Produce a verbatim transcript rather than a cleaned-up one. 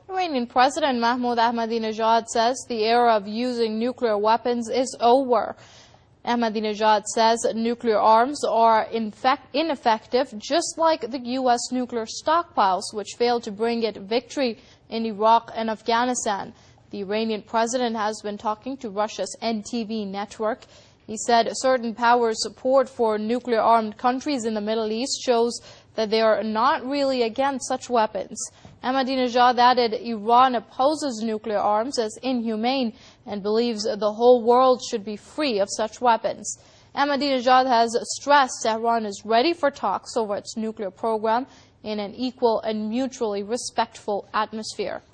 Iranian President Mahmoud Ahmadinejad says the era of using nuclear weapons is over. Ahmadinejad says nuclear arms are in fact ineffective, just like the U S nuclear stockpiles, which failed to bring it victory in Iraq and Afghanistan. The Iranian president has been talking to Russia's N T V network. He said certain powers' support for nuclear-armed countries in the Middle East shows that they are not really against such weapons. Ahmadinejad added Iran opposes nuclear arms as inhumane and believes the whole world should be free of such weapons. Ahmadinejad has stressed Tehran is ready for talks over its nuclear program in an equal and mutually respectful atmosphere.